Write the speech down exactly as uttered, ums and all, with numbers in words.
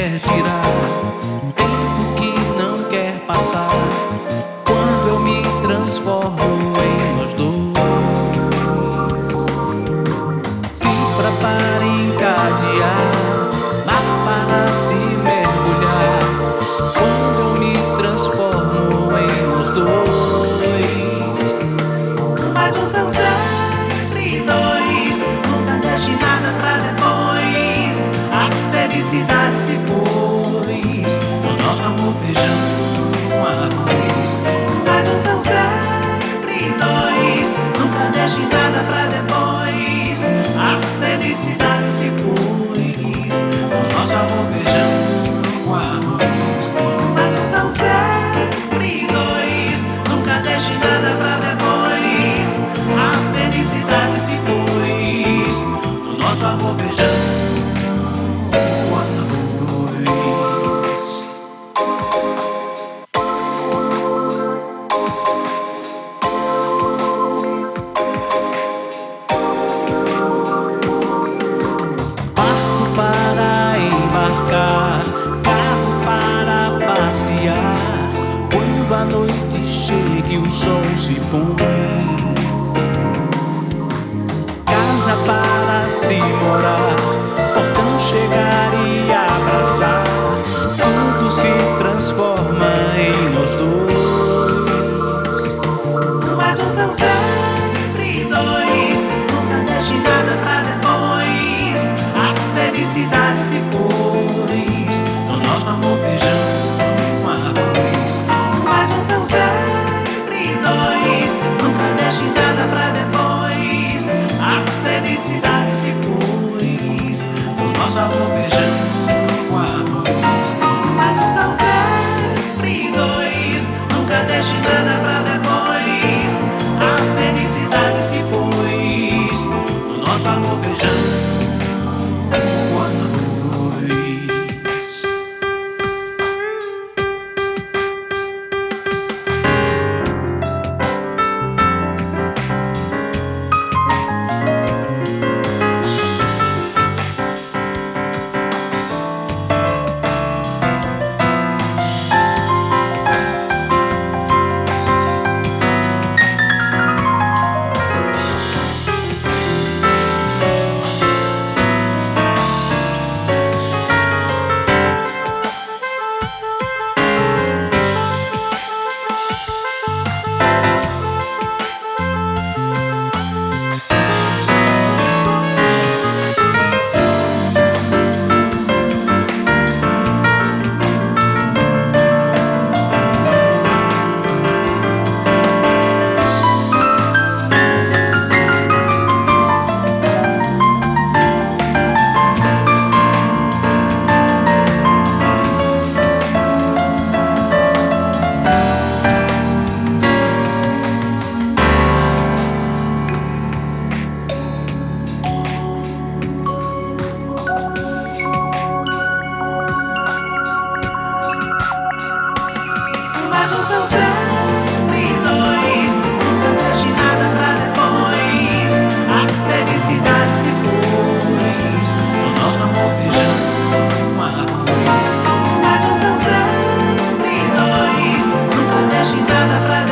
quer girar, tempo que não quer passar, quando eu me transformo em nós dois. Se prepare encadear, mar para se mergulhar, quando eu me transformo em nós dois. Mas não são sempre dois, nunca deixe nada pra depois. A felicidade se pôs no nosso amor, feijão com arroz. Mas não são sempre dois, nunca deixe nada pra depois. A felicidade se pôs no nosso amor, feijão com arroz. Mas não são sempre dois, nunca deixe nada pra depois. A felicidade se pôs no nosso amor, feijão com arroz. Barco para embarcar, carro para passear, quando a noite chega e o sol se põe. Casa para se morar, portão chegar e abraçar, tudo se transforma em nós dois. Mas não são sempre dois, nunca deixe nada pra depois. A felicidade se pôs no nosso amor, feijão com arroz. Mas não são sempre dois, nunca deixe nada pra depois. A felicidade se pôs no nosso amor, feijão com arroz. Mas não são sempre dois, nunca deixe nada pra depois. A felicidade se pôs no nosso amor, feijão com arroz. Mas não são sempre dois, nunca deixe nada pra depois. A felicidade se pôs no nosso amor, feijão com arroz. Mas não são sempre dois, nunca deixe nada pra